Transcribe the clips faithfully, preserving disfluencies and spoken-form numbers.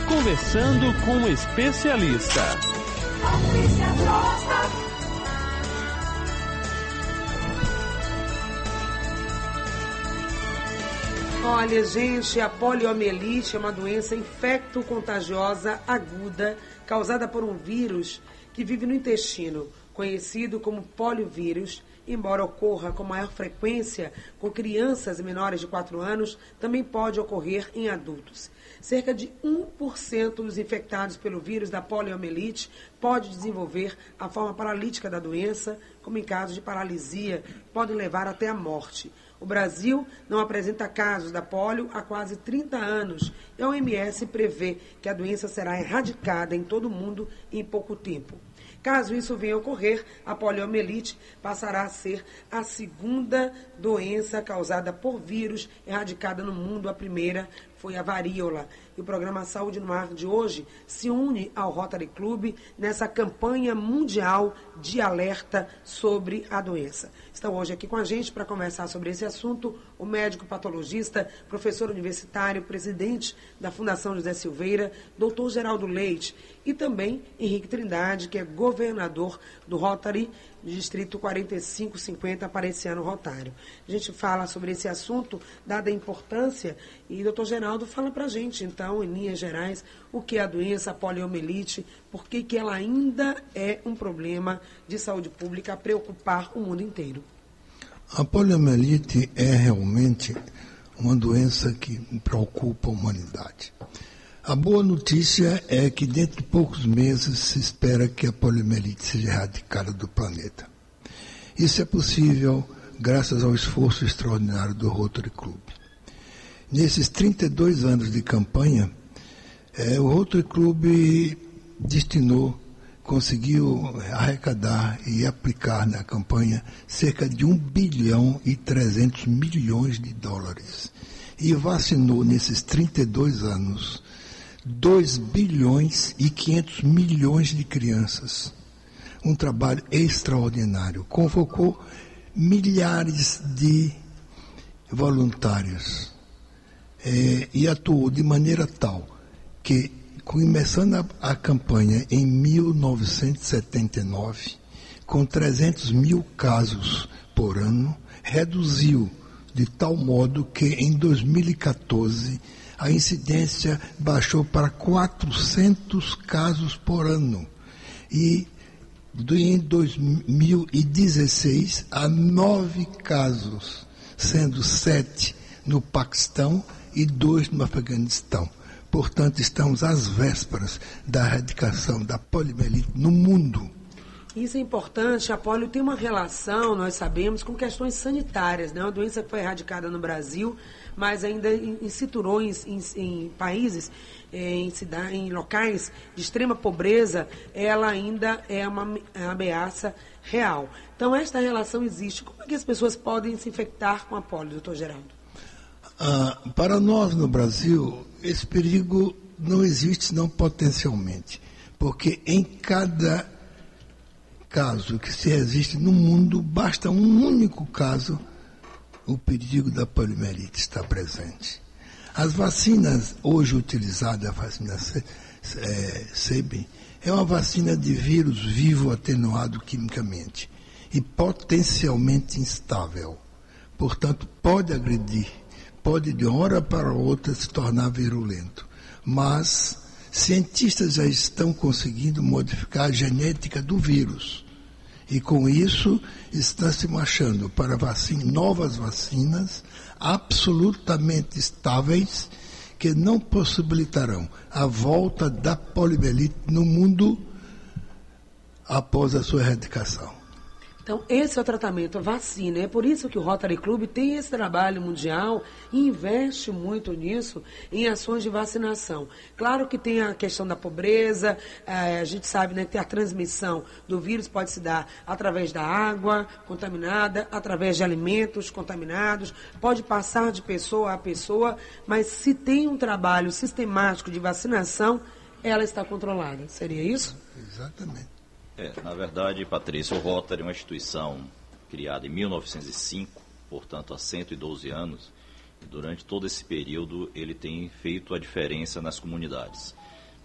Conversando com o especialista. Olha, gente, a poliomielite é uma doença infecto-contagiosa aguda causada por um vírus que vive no intestino, conhecido como poliovírus. Embora ocorra com maior frequência com crianças menores de quatro anos, também pode ocorrer em adultos. Cerca de um por cento dos infectados pelo vírus da poliomielite pode desenvolver a forma paralítica da doença, como em casos de paralisia, pode levar até a morte. O Brasil não apresenta casos da polio há quase trinta anos e a O M S prevê que a doença será erradicada em todo o mundo em pouco tempo. Caso isso venha a ocorrer, a poliomielite passará a ser a segunda doença causada por vírus erradicada no mundo. A primeira foi a varíola. E o programa Saúde no Ar de hoje se une ao Rotary Club nessa campanha mundial de alerta sobre a doença. Estão hoje aqui com a gente para conversar sobre esse assunto o médico patologista, professor universitário, presidente da Fundação José Silveira, doutor Geraldo Leite, e também Henrique Trindade, que é governador do Rotary, Distrito quarenta e cinco cinquenta, para esse ano rotário. A gente fala sobre esse assunto, dada a importância, e doutor Geraldo fala para a gente, então, em linhas gerais, o que é a doença, a poliomielite, por que que ela ainda é um problema de saúde pública a preocupar o mundo inteiro. A poliomielite é realmente uma doença que preocupa a humanidade. A boa notícia é que dentro de poucos meses se espera que a poliomielite seja erradicada do planeta. Isso é possível graças ao esforço extraordinário do Rotary Club. Nesses trinta e dois anos de campanha, eh, o Rotary Club destinou, conseguiu arrecadar e aplicar na campanha cerca de um bilhão e trezentos milhões de dólares. E vacinou nesses trinta e dois anos dois bilhões e quinhentos milhões de crianças. Um trabalho extraordinário. Convocou milhares de voluntários é, e atuou de maneira tal que, começando a, a campanha em mil novecentos e setenta e nove, com trezentos mil casos por ano, reduziu de tal modo que em dois mil e quatorze a incidência baixou para quatrocentos casos por ano. E em dois mil e dezesseis, há nove casos, sendo sete no Paquistão e dois no Afeganistão. Portanto, estamos às vésperas da erradicação da poliomielite no mundo. Isso é importante. A polio tem uma relação, nós sabemos, com questões sanitárias, né? Uma doença que foi erradicada no Brasil, mas ainda em, em cinturões, em, em países, em, cidade, em locais de extrema pobreza, ela ainda é uma ameaça real. Então, esta relação existe. Como é que as pessoas podem se infectar com a polio, doutor Geraldo? Ah, para nós, no Brasil, esse perigo não existe, senão potencialmente. Porque em cada caso que se existe no mundo, basta um único caso, o perigo da poliomielite está presente. As vacinas hoje utilizadas, a vacina é, SEBIN, é uma vacina de vírus vivo atenuado quimicamente e potencialmente instável. Portanto, pode agredir, pode de uma hora para outra se tornar virulento. Mas cientistas já estão conseguindo modificar a genética do vírus. E com isso, estão se marchando para vacina, novas vacinas absolutamente estáveis que não possibilitarão a volta da poliomielite no mundo após a sua erradicação. Então, esse é o tratamento, a vacina. É por isso que o Rotary Club tem esse trabalho mundial e investe muito nisso, em ações de vacinação. Claro que tem a questão da pobreza, a gente sabe, né, que a transmissão do vírus pode se dar através da água contaminada, através de alimentos contaminados, pode passar de pessoa a pessoa, mas se tem um trabalho sistemático de vacinação, ela está controlada. Seria isso? Exatamente. É, na verdade, Patrícia, o Rotary é uma instituição criada em mil novecentos e cinco, portanto há cento e doze anos, e durante todo esse período ele tem feito a diferença nas comunidades.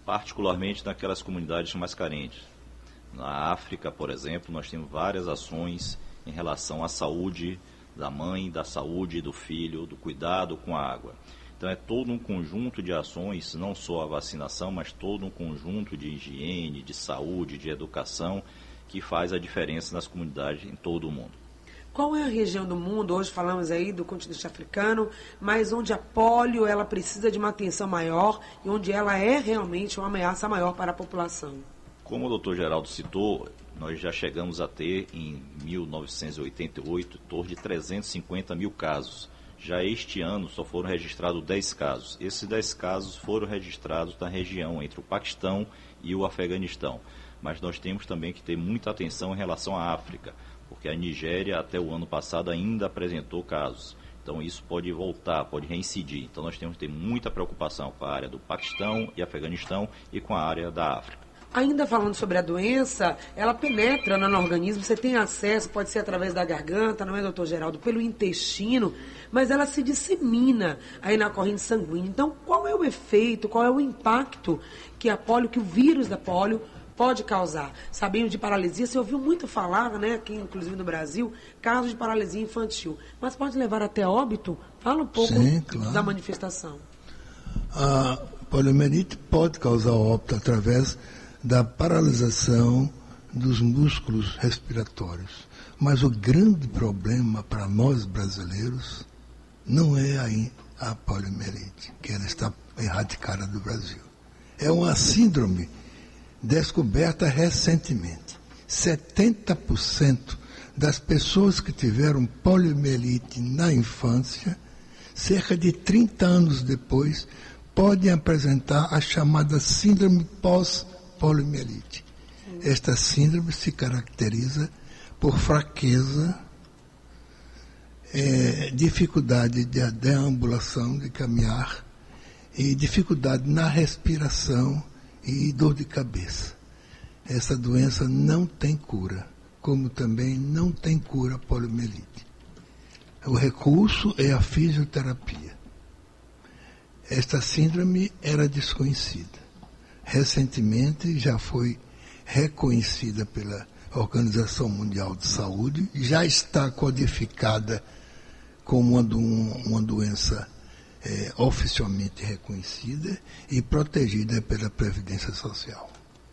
particularmente naquelas comunidades mais carentes. Na África, por exemplo, nós temos várias ações em relação à saúde da mãe, da saúde do filho, do cuidado com a água. Então é todo um conjunto de ações, não só a vacinação, mas todo um conjunto de higiene, de saúde, de educação, que faz a diferença nas comunidades em todo o mundo. Qual é a região do mundo, hoje falamos aí do continente africano, mas onde a polio ela precisa de uma atenção maior e onde ela é realmente uma ameaça maior para a população? Como o doutor Geraldo citou, nós já chegamos a ter em mil novecentos e oitenta e oito em torno de trezentos e cinquenta mil casos. Já este ano só foram registrados dez casos. Esses dez casos foram registrados na região entre o Paquistão e o Afeganistão. Mas nós temos também que ter muita atenção em relação à África, porque a Nigéria até o ano passado ainda apresentou casos. Então isso pode voltar, pode reincidir. Então nós temos que ter muita preocupação com a área do Paquistão e Afeganistão e com a área da África. Ainda falando sobre a doença, ela penetra no organismo, você tem acesso, pode ser através da garganta, não é, doutor Geraldo, pelo intestino, mas ela se dissemina aí na corrente sanguínea. Então, qual é o efeito, qual é o impacto que a polio, que o vírus da polio pode causar? Sabendo de paralisia, você ouviu muito falar, né, aqui inclusive no Brasil, casos de paralisia infantil, mas pode levar até óbito? Fala um pouco Sim, claro. da manifestação. A poliomielite pode causar óbito através da paralisação dos músculos respiratórios. Mas o grande problema para nós brasileiros não é a, a poliomielite, que ela está erradicada do Brasil. É uma síndrome descoberta recentemente. setenta por cento das pessoas que tiveram poliomielite na infância, cerca de trinta anos depois, podem apresentar a chamada síndrome pós-poliomielite. Esta síndrome se caracteriza por fraqueza, é, dificuldade de deambulação, de caminhar, e dificuldade na respiração e dor de cabeça. Essa doença não tem cura, como também não tem cura a poliomielite. O recurso é a fisioterapia. Esta síndrome era desconhecida. Recentemente já foi reconhecida pela Organização Mundial de Saúde, já está codificada como uma, do, uma doença é, oficialmente reconhecida e protegida pela Previdência Social.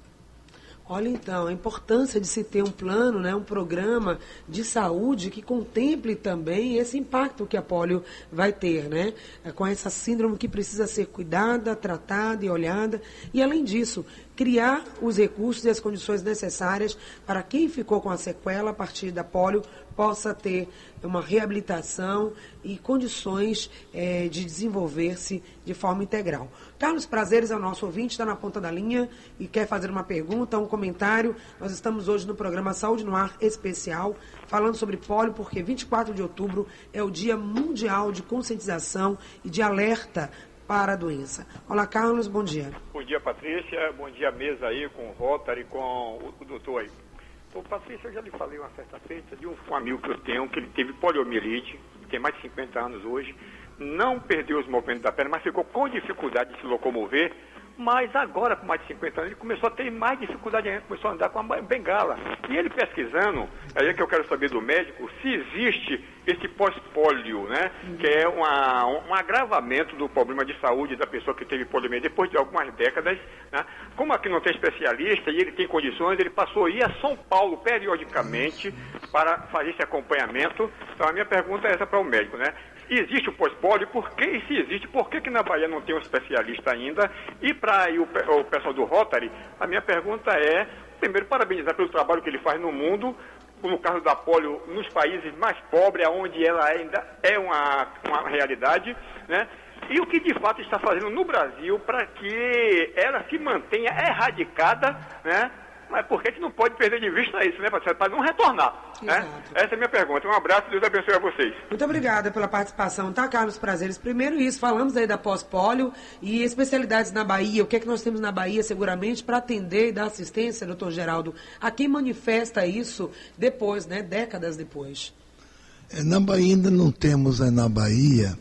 Olha, então, a importância de se ter um plano, né, um programa de saúde que contemple também esse impacto que a polio vai ter, né, com essa síndrome que precisa ser cuidada, tratada e olhada. E, além disso, criar os recursos e as condições necessárias para quem ficou com a sequela a partir da polio possa ter uma reabilitação e condições é, de desenvolver-se de forma integral. Carlos Prazeres é o nosso ouvinte, está na ponta da linha e quer fazer uma pergunta, um comentário. Nós estamos hoje no programa Saúde no Ar especial, falando sobre polio, porque vinte e quatro de outubro é o Dia Mundial de Conscientização e de Alerta para a doença. Olá, Carlos, bom dia. Bom dia, Patrícia. Bom dia, mesa aí, com o Rotary, com o, o doutor aí. Então, Patrícia, eu já lhe falei uma certa feita de um, um amigo que eu tenho, que ele teve poliomielite, tem mais de cinquenta anos hoje, não perdeu os movimentos da perna, mas ficou com dificuldade de se locomover, mas agora, com mais de cinquenta anos, ele começou a ter mais dificuldade ainda, começou a andar com a bengala. E ele pesquisando, aí é que eu quero saber do médico, se existe esse pós-polio, né, uhum. que é uma, um agravamento do problema de saúde da pessoa que teve poliomielite depois de algumas décadas, né? Como aqui não tem especialista e ele tem condições, ele passou a ir a São Paulo periodicamente para fazer esse acompanhamento. Então a minha pergunta é essa para o médico, né? Existe o pós-polio? Por que, e se existe, por que que na Bahia não tem um especialista ainda? E para o, o pessoal do Rotary, a minha pergunta é, primeiro, parabenizar pelo trabalho que ele faz no mundo, no caso da polio, nos países mais pobres, onde ela ainda é uma, uma realidade, né? E o que de fato está fazendo no Brasil para que ela se mantenha erradicada, né? Mas por que a gente não pode perder de vista isso, né, para não retornar, né? Essa é a minha pergunta. Um abraço e Deus abençoe a vocês. Muito obrigada pela participação, tá, Carlos Prazeres? Primeiro isso, falamos aí da pós-polio e especialidades na Bahia. O que é que nós temos na Bahia, seguramente, para atender e dar assistência, doutor Geraldo, a quem manifesta isso depois, né, décadas depois? Na Bahia ainda não temos, na Bahia,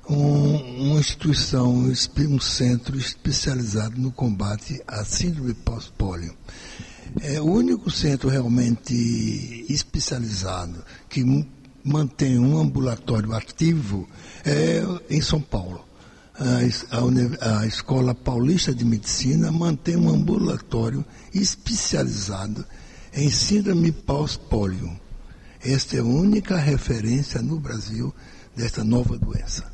um, uma instituição, um centro especializado no combate à síndrome pós-pólio. É o único centro realmente especializado que mantém um ambulatório ativo é em São Paulo. A, a, a Escola Paulista de Medicina mantém um ambulatório especializado em síndrome pós-pólio. Esta é a única referência no Brasil desta nova doença.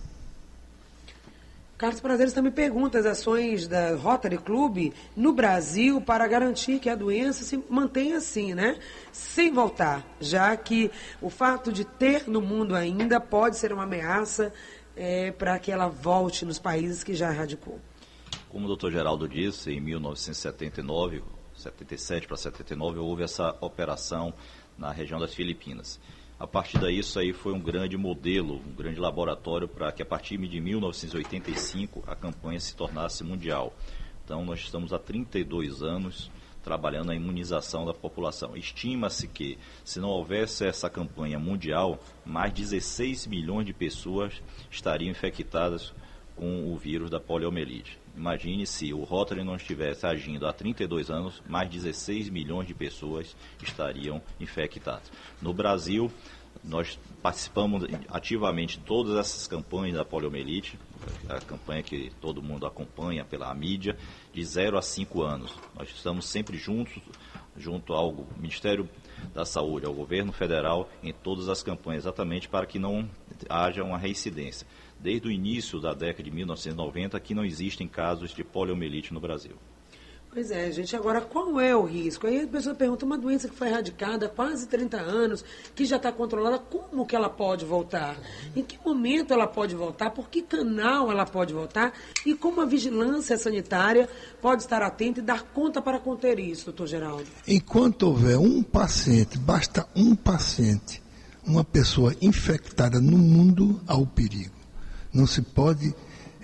Carlos Prazeres também pergunta as ações da Rotary Club no Brasil para garantir que a doença se mantenha assim, né? Sem voltar, já que o fato de ter no mundo ainda pode ser uma ameaça é, para que ela volte nos países que já erradicou. Como o doutor Geraldo disse, em mil novecentos e setenta e nove, setenta e sete para setenta e nove, houve essa operação na região das Filipinas. A partir daí, isso aí foi um grande modelo, um grande laboratório para que a partir de mil novecentos e oitenta e cinco a campanha se tornasse mundial. Então, nós estamos há trinta e dois anos trabalhando na imunização da população. Estima-se que, se não houvesse essa campanha mundial, mais de dezesseis milhões de pessoas estariam infectadas com o vírus da poliomielite. Imagine se o Rotary não estivesse agindo há trinta e dois anos, mais de dezesseis milhões de pessoas estariam infectadas. No Brasil, nós participamos ativamente de todas essas campanhas da poliomielite, a campanha que todo mundo acompanha pela mídia, de zero a cinco anos. Nós estamos sempre juntos, junto ao Ministério da Saúde, ao Governo Federal, em todas as campanhas, exatamente para que não haja uma reincidência. Desde o início da década de mil novecentos e noventa, que não existem casos de poliomielite no Brasil. Pois é, gente. Agora, qual é o risco? Aí a pessoa pergunta, uma doença que foi erradicada há quase trinta anos, que já está controlada, como que ela pode voltar? Em que momento ela pode voltar? Por que canal ela pode voltar? E como a vigilância sanitária pode estar atenta e dar conta para conter isso, doutor Geraldo? Enquanto houver um paciente, basta um paciente, uma pessoa infectada no mundo, há o perigo. Não se pode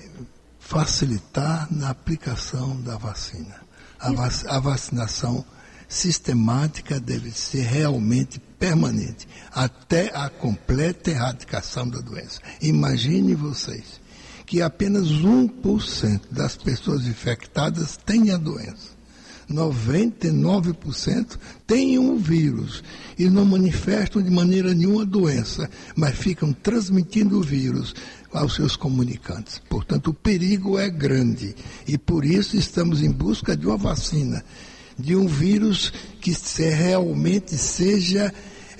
facilitar na aplicação da vacina. A, vac- a vacinação sistemática deve ser realmente permanente, até a completa erradicação da doença. Imagine vocês que apenas um por cento das pessoas infectadas têm a doença. noventa e nove por cento têm um vírus e não manifestam de maneira nenhuma a doença, mas ficam transmitindo o vírus aos seus comunicantes. Portanto, o perigo é grande e por isso estamos em busca de uma vacina, de um vírus que se realmente seja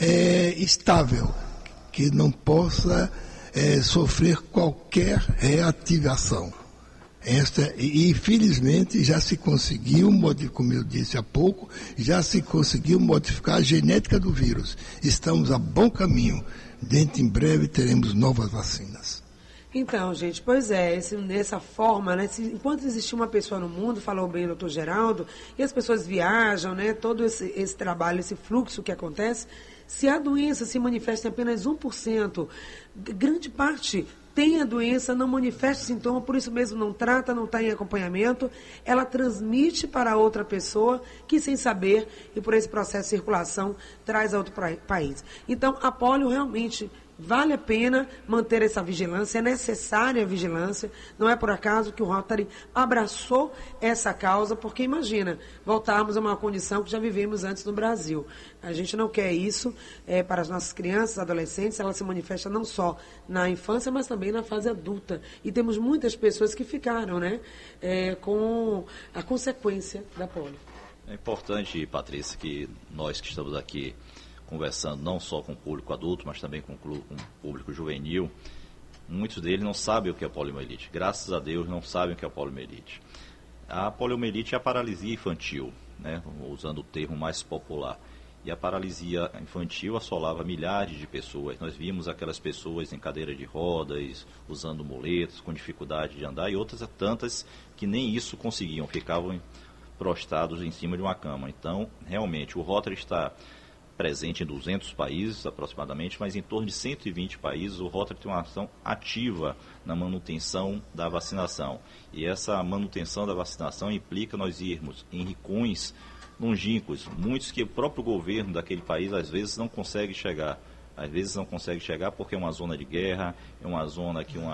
é, estável, que não possa é, sofrer qualquer reativação. Esta, e infelizmente já se conseguiu, como eu disse há pouco, já se conseguiu modificar a genética do vírus. Estamos a bom caminho. Dentro em breve teremos novas vacinas. Então, gente, pois é, esse, dessa forma, né, se, enquanto existir uma pessoa no mundo, falou bem o doutor Geraldo, e as pessoas viajam, né, todo esse, esse trabalho, esse fluxo que acontece, se a doença se manifesta em apenas um por cento, grande parte tem a doença, não manifesta sintoma, por isso mesmo não trata, não está em acompanhamento, ela transmite para outra pessoa que, sem saber, e por esse processo de circulação, traz a outro pra, país. Então, a polio realmente vale a pena manter essa vigilância, é necessária a vigilância, não é por acaso que o Rotary abraçou essa causa, porque imagina, voltarmos a uma condição que já vivemos antes no Brasil. A gente não quer isso é, para as nossas crianças, adolescentes, ela se manifesta não só na infância, mas também na fase adulta. E temos muitas pessoas que ficaram, né, é, com a consequência da polio. É importante, Patrícia, que nós que estamos aqui conversando não só com o público adulto, mas também com o público juvenil, muitos deles não sabem o que é poliomielite. Graças a Deus não sabem o que é poliomielite. A poliomielite é a paralisia infantil, né, usando o termo mais popular. E a paralisia infantil assolava milhares de pessoas. Nós vimos aquelas pessoas em cadeira de rodas, usando muletas, com dificuldade de andar, e outras tantas que nem isso conseguiam, ficavam prostrados em cima de uma cama. Então, realmente, o Rotary está presente em duzentos países aproximadamente, mas em torno de cento e vinte países o Rotary tem uma ação ativa na manutenção da vacinação. E essa manutenção da vacinação implica nós irmos em rincões longínquos, muitos que o próprio governo daquele país às vezes não consegue chegar. Às vezes não consegue chegar porque é uma zona de guerra, é uma zona que uma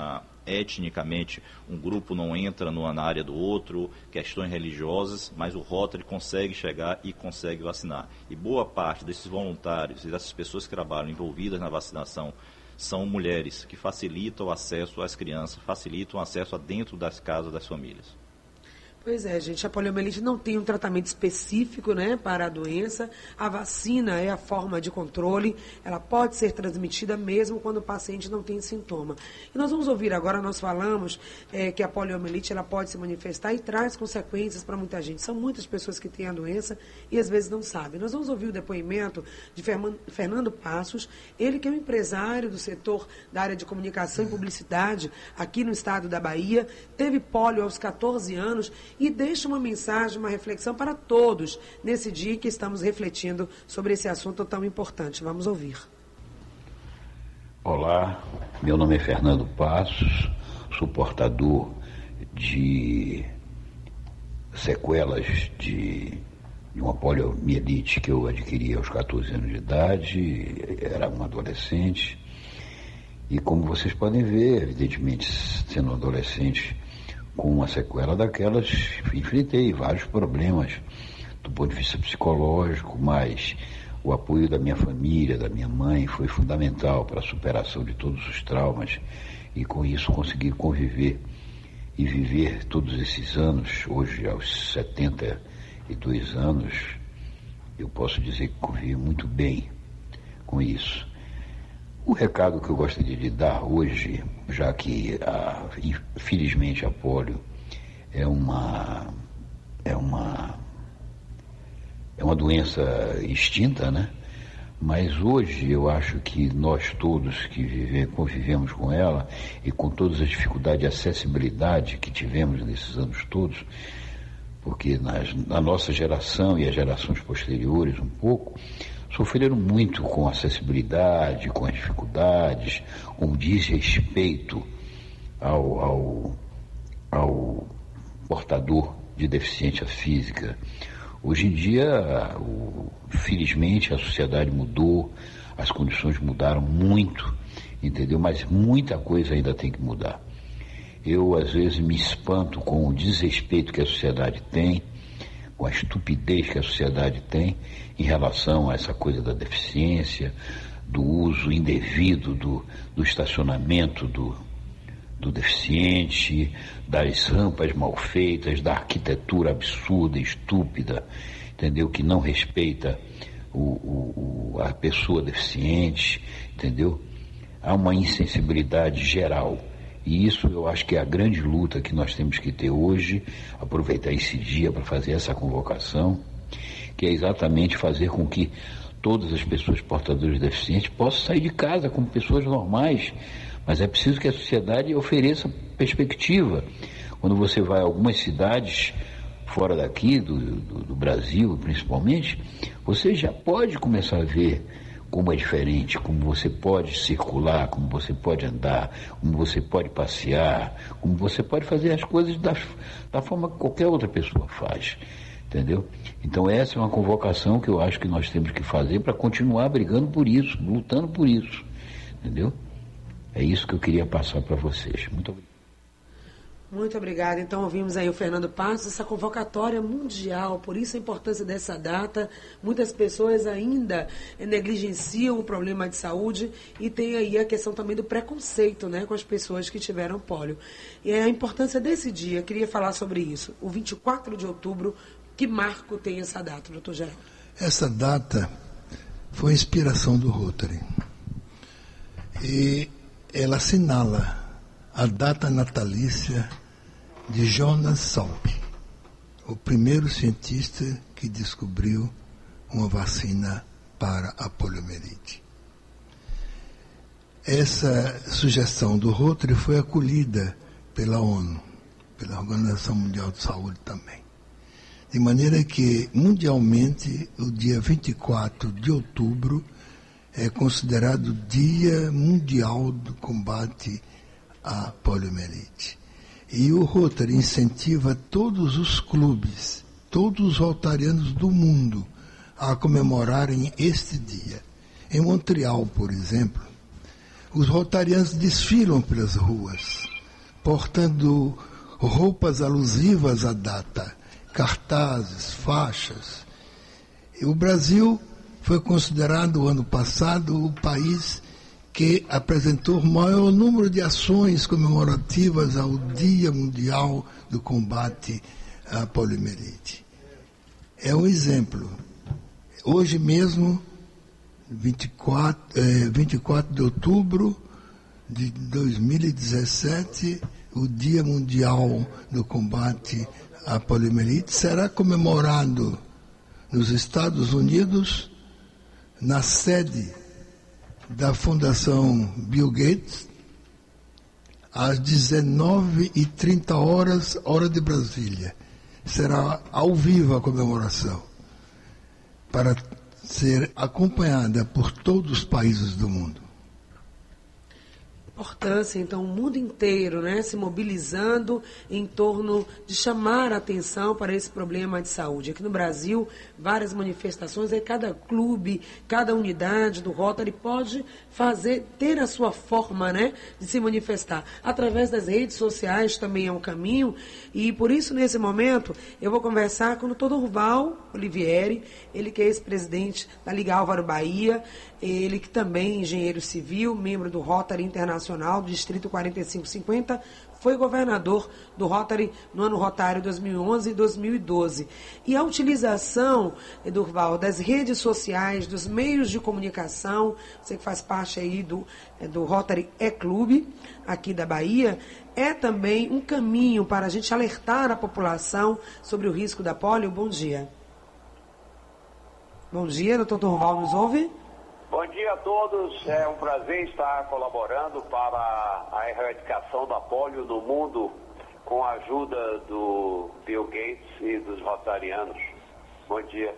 etnicamente, um grupo não entra numa área do outro, questões religiosas, mas o Rotary consegue chegar e consegue vacinar. E boa parte desses voluntários e dessas pessoas que trabalham envolvidas na vacinação são mulheres que facilitam o acesso às crianças, facilitam o acesso a dentro das casas das famílias. Pois é, gente, a poliomielite não tem um tratamento específico, né, para a doença. A vacina é a forma de controle, ela pode ser transmitida mesmo quando o paciente não tem sintoma. E nós vamos ouvir agora, nós falamos é, que a poliomielite ela pode se manifestar e traz consequências para muita gente. São muitas pessoas que têm a doença e às vezes não sabem. Nós vamos ouvir o depoimento de Fernando Passos, ele que é um empresário do setor da área de comunicação e publicidade aqui no estado da Bahia, teve pólio aos catorze anos e deixa uma mensagem, uma reflexão para todos nesse dia que estamos refletindo sobre esse assunto tão importante. Vamos ouvir. Olá, meu nome é Fernando Passos, sou portador de sequelas de, de uma poliomielite que eu adquiri aos catorze anos de idade, era um adolescente, e como vocês podem ver, evidentemente, sendo um adolescente, com uma sequela daquelas, enfrentei vários problemas do ponto de vista psicológico, mas o apoio da minha família, da minha mãe, foi fundamental para a superação de todos os traumas e com isso consegui conviver e viver todos esses anos. Hoje, aos setenta e dois anos, eu posso dizer que convivi muito bem com isso. O recado que eu gostaria de dar hoje, já que, a, infelizmente, a polio é uma, é uma, é uma doença extinta, né? Mas hoje eu acho que nós todos que vive, convivemos com ela e com todas as dificuldades de acessibilidade que tivemos nesses anos todos, porque nas, na nossa geração e as gerações posteriores um pouco, sofreram muito com a acessibilidade, com as dificuldades, com o desrespeito ao, ao, ao portador de deficiência física. Hoje em dia, o, felizmente, a sociedade mudou, as condições mudaram muito, entendeu? Mas muita coisa ainda tem que mudar. Eu, às vezes, me espanto com o desrespeito que a sociedade tem, com a estupidez que a sociedade tem em relação a essa coisa da deficiência, do uso indevido do, do estacionamento do, do deficiente, das rampas mal feitas, da arquitetura absurda, estúpida, entendeu? Que não respeita o, o, o, a pessoa deficiente, entendeu? Há uma insensibilidade geral. E isso eu acho que é a grande luta que nós temos que ter hoje, aproveitar esse dia para fazer essa convocação, que é exatamente fazer com que todas as pessoas portadoras de deficiência possam sair de casa como pessoas normais, mas é preciso que a sociedade ofereça perspectiva. Quando você vai a algumas cidades fora daqui, do, do, do Brasil principalmente, você já pode começar a ver como é diferente, como você pode circular, como você pode andar, como você pode passear, como você pode fazer as coisas da, da forma que qualquer outra pessoa faz, entendeu? Então essa é uma convocação que eu acho que nós temos que fazer para continuar brigando por isso, lutando por isso, entendeu? É isso que eu queria passar para vocês. Muito obrigado. Muito obrigada. Então, ouvimos aí o Fernando Passos, essa convocatória mundial, por isso a importância dessa data. Muitas pessoas ainda negligenciam o problema de saúde e tem aí a questão também do preconceito, né, com as pessoas que tiveram pólio. E a importância desse dia, eu queria falar sobre isso. O vinte e quatro de outubro, que marco tem essa data, doutor Geraldo? Essa data foi a inspiração do Rotary. E ela assinala a data natalícia de Jonas Salk, o primeiro cientista que descobriu uma vacina para a poliomielite. Essa sugestão do Rotary foi acolhida pela ONU, pela Organização Mundial de Saúde também. De maneira que, mundialmente, o dia vinte e quatro de outubro é considerado Dia Mundial do Combate à poliomielite. E o Rotary incentiva todos os clubes, todos os rotarianos do mundo a comemorarem este dia. Em Montreal, por exemplo, os rotarianos desfilam pelas ruas portando roupas alusivas à data, cartazes, faixas. E o Brasil foi considerado, ano passado, o país que apresentou o maior número de ações comemorativas ao Dia Mundial do Combate à Poliomielite. É um exemplo. Hoje mesmo, vinte e quatro, eh, vinte e quatro de outubro de dois mil e dezessete, o Dia Mundial do Combate à Poliomielite será comemorado nos Estados Unidos, na sede da Fundação Bill Gates, às dezenove e trinta horas, hora de Brasília. Será ao vivo a comemoração, para ser acompanhada por todos os países do mundo. Importância, então, o mundo inteiro, né, se mobilizando em torno de chamar a atenção para esse problema de saúde. Aqui no Brasil, várias manifestações, aí cada clube, cada unidade do Rotary pode fazer, ter a sua forma, né, de se manifestar. Através das redes sociais também é um caminho, e por isso, nesse momento, eu vou conversar com o doutor Durval Olivieri, ele que é ex-presidente da Liga Álvaro Bahia, ele que também é engenheiro civil, membro do Rotary Internacional do Distrito quarenta e cinco cinquenta, foi governador do Rotary no ano rotário dois mil e onze e dois mil e doze. E a utilização, Durval, das redes sociais, dos meios de comunicação, você que faz parte aí do, do Rotary E-Clube, aqui da Bahia, é também um caminho para a gente alertar a população sobre o risco da polio. Bom dia. Bom dia, doutor Durval, nos ouve? Bom dia a todos, é um prazer estar colaborando para a erradicação da polio no mundo com a ajuda do Bill Gates e dos rotarianos. Bom dia.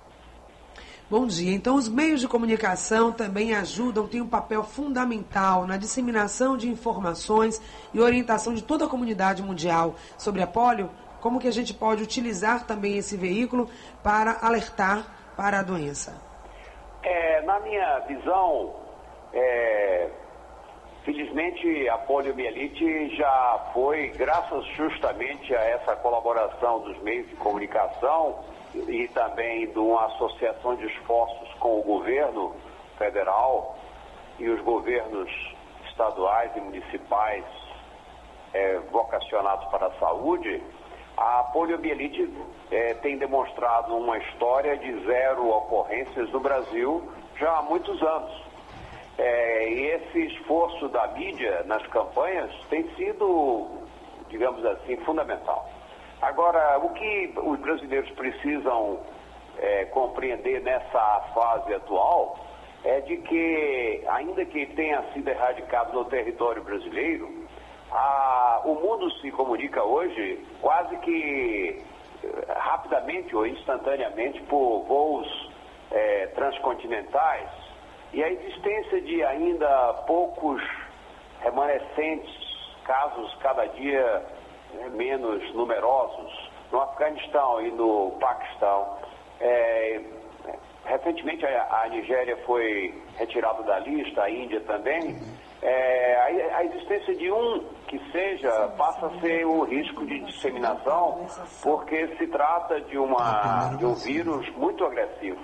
Bom dia. Então, os meios de comunicação também ajudam, têm um papel fundamental na disseminação de informações e orientação de toda a comunidade mundial sobre a polio. Como que a gente pode utilizar também esse veículo para alertar para a doença? É, na minha visão, é, felizmente a poliomielite já foi, graças justamente a essa colaboração dos meios de comunicação e também de uma associação de esforços com o governo federal e os governos estaduais e municipais é, vocacionados para a saúde, a poliomielite é, tem demonstrado uma história de zero ocorrências no Brasil já há muitos anos. É, e esse esforço da mídia nas campanhas tem sido, digamos assim, fundamental. Agora, o que os brasileiros precisam é, compreender nessa fase atual é de que, ainda que tenha sido erradicado no território brasileiro, A, o mundo se comunica hoje quase que rapidamente ou instantaneamente por voos é, transcontinentais, e a existência de ainda poucos remanescentes, casos cada dia é, menos numerosos, no Afeganistão e no Paquistão. É, recentemente a, a Nigéria foi retirada da lista, a Índia também. É, a, a existência de um que seja passa a ser o risco de disseminação, porque se trata de, uma, de um vírus muito agressivo.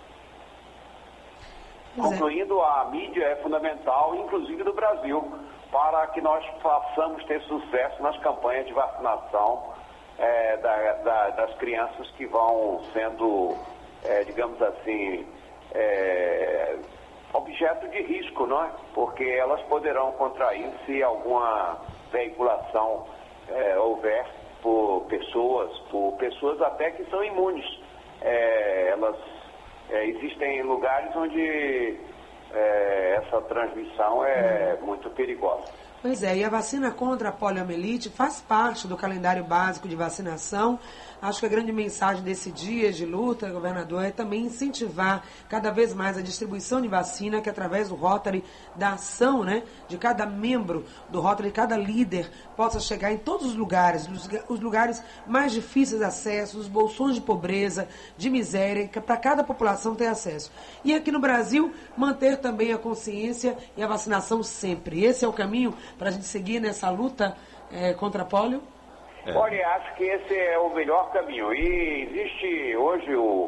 Concluindo, a mídia é fundamental, inclusive no Brasil, para que nós possamos ter sucesso nas campanhas de vacinação é, da, da, das crianças que vão sendo, é, digamos assim, é, objeto de risco, não é? Porque elas poderão contrair se alguma veiculação é, houver por pessoas, por pessoas até que são imunes. É, elas é, existem lugares onde é, essa transmissão é hum. muito perigosa. Pois é, e a vacina contra a poliomielite faz parte do calendário básico de vacinação. Acho que a grande mensagem desse dia de luta, governador, é também incentivar cada vez mais a distribuição de vacina, que através do Rotary, da ação, né, de cada membro do Rotary, cada líder, possa chegar em todos os lugares, os lugares mais difíceis de acesso, os bolsões de pobreza, de miséria, que para cada população ter acesso. E aqui no Brasil, manter também a consciência e a vacinação sempre. Esse é o caminho para a gente seguir nessa luta é, contra a polio? É. Olha, acho que esse é o melhor caminho. E existe hoje o...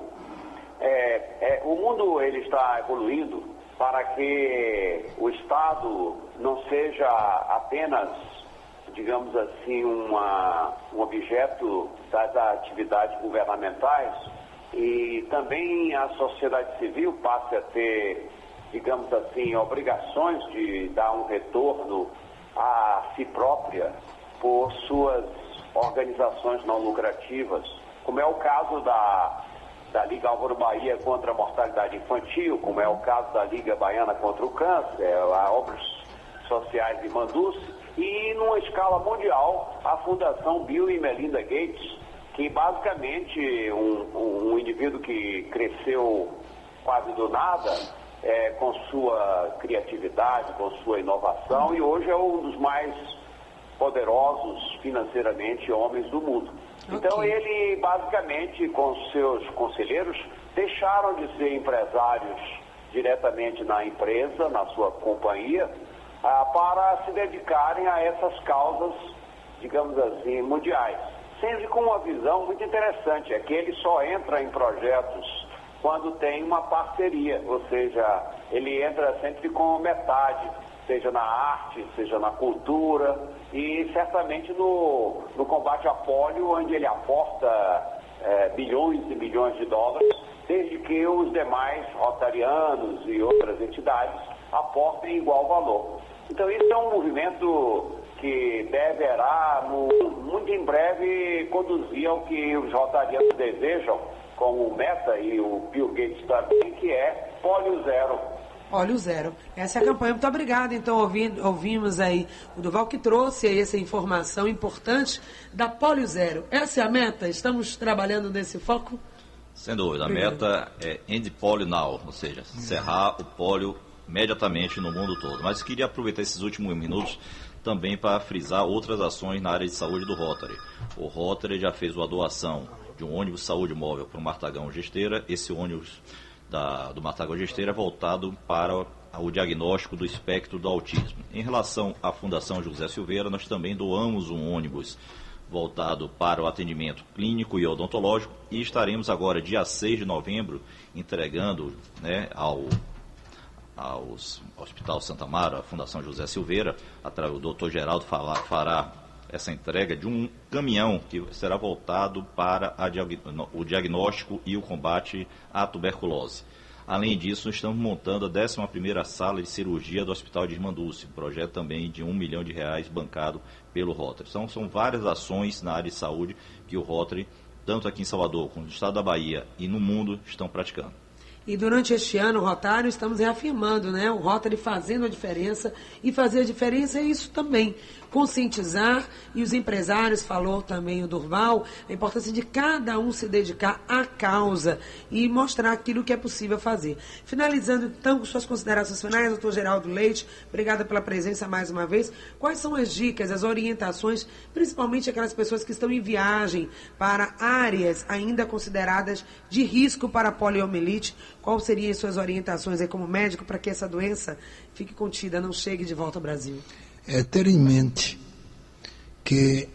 É, é, o mundo ele está evoluindo para que o Estado não seja apenas, digamos assim, uma, um objeto das atividades governamentais, e também a sociedade civil passe a ter, digamos assim, obrigações de dar um retorno a si própria por suas organizações não lucrativas, como é o caso da, da Liga Álvaro Bahia contra a mortalidade infantil, como é o caso da Liga Baiana contra o Câncer, a Obras Sociais de Mandus, e numa escala mundial, a Fundação Bill e Melinda Gates, que basicamente um, um indivíduo que cresceu quase do nada, é, com sua criatividade, com sua inovação, e hoje é um dos mais poderosos financeiramente homens do mundo. Okay. Então ele basicamente com seus conselheiros deixaram de ser empresários diretamente na empresa, na sua companhia, ah, para se dedicarem a essas causas, digamos assim, mundiais. Sempre com uma visão muito interessante, é que ele só entra em projetos quando tem uma parceria, ou seja, ele entra sempre com metade, seja na arte, seja na cultura, e certamente no, no combate à polio, onde ele aporta é, bilhões e bilhões de dólares, desde que os demais rotarianos e outras entidades aportem igual valor. Então isso é um movimento que deverá, no, muito em breve, conduzir ao que os rotarianos desejam, como o Meta e o Bill Gates também, que é polio zero. Polio zero. Essa é a campanha. Muito obrigada. Então, ouvi, ouvimos aí o Duval, que trouxe aí essa informação importante da polio zero. Essa é a meta? Estamos trabalhando nesse foco? Sem dúvida. A meta é End Polio Now, ou seja, encerrar o polio imediatamente no mundo todo. Mas queria aproveitar esses últimos minutos também para frisar outras ações na área de saúde do Rotary. O Rotary já fez uma doação de um ônibus saúde móvel para o Martagão Gesteira. Esse ônibus da, do Martagão Gesteira é voltado para o diagnóstico do espectro do autismo. Em relação à Fundação José Silveira, nós também doamos um ônibus voltado para o atendimento clínico e odontológico, e estaremos agora, dia seis de novembro, entregando, né, ao ao Hospital Santa Amaro, a Fundação José Silveira, o doutor Geraldo fará, fará essa entrega de um caminhão que será voltado para a, o diagnóstico e o combate à tuberculose. Além disso, estamos montando a décima primeira sala de cirurgia do Hospital de Irmanduce, um projeto também de um milhão de reais bancado pelo Rotary. Então, são várias ações na área de saúde que o Rotary, tanto aqui em Salvador, como no estado da Bahia e no mundo, estão praticando. E durante este ano, o Rotário, estamos reafirmando, né? O Rotary fazendo a diferença, e fazer a diferença é isso também, conscientizar, e os empresários, falou também o Durval, a importância de cada um se dedicar à causa e mostrar aquilo que é possível fazer. Finalizando, então, com suas considerações finais, doutor Geraldo Leite, obrigada pela presença mais uma vez. Quais são as dicas, as orientações, principalmente aquelas pessoas que estão em viagem para áreas ainda consideradas de risco para a poliomielite? Quais seriam as suas orientações aí como médico para que essa doença fique contida, não chegue de volta ao Brasil? É ter em mente que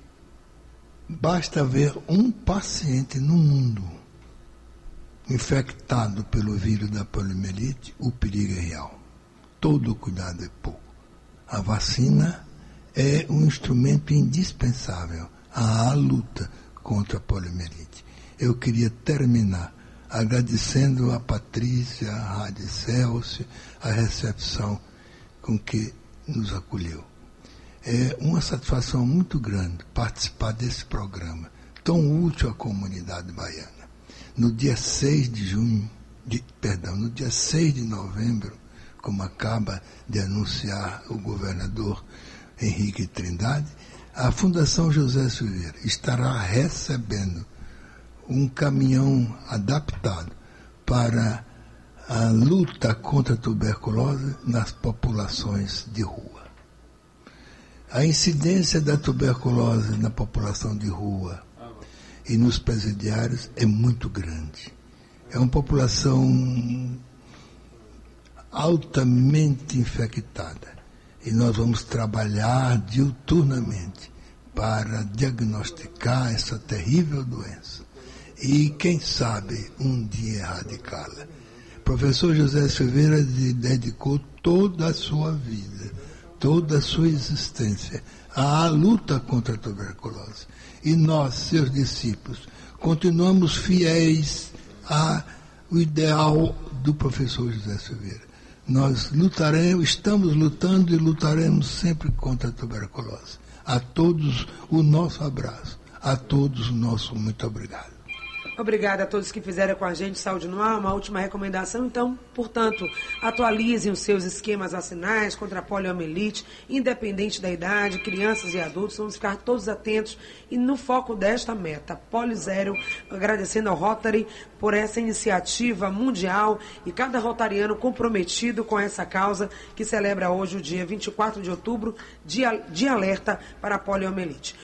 basta haver um paciente no mundo infectado pelo vírus da poliomielite, o perigo é real. Todo cuidado é pouco. A vacina é um instrumento indispensável à luta contra a poliomielite. Eu queria terminar agradecendo a Patrícia, a Rádio Celso, a recepção com que nos acolheu. É uma satisfação muito grande participar desse programa, tão útil à comunidade baiana. No dia seis de junho, de, perdão, no dia seis de novembro, como acaba de anunciar o governador Henrique Trindade, a Fundação José Silveira estará recebendo um caminhão adaptado para a luta contra a tuberculose nas populações de rua. A incidência da tuberculose na população de rua e nos presidiários é muito grande. É uma população altamente infectada. E nós vamos trabalhar diuturnamente para diagnosticar essa terrível doença. E, quem sabe, um dia erradicá-la. O professor José Silveira dedicou toda a sua vida, toda a sua existência à luta contra a tuberculose. E nós, seus discípulos, continuamos fiéis ao ideal do professor José Silveira. Nós lutaremos, estamos lutando e lutaremos sempre contra a tuberculose. A todos o nosso abraço, a todos o nosso muito obrigado. Obrigada a todos que fizeram com a gente Saúde no Ar. Uma última recomendação, então, portanto, atualizem os seus esquemas vacinais contra a poliomielite, independente da idade, crianças e adultos. Vamos ficar todos atentos e no foco desta meta, Polio Zero, agradecendo ao Rotary por essa iniciativa mundial e cada rotariano comprometido com essa causa que celebra hoje o dia vinte e quatro de outubro, dia de alerta para a poliomielite.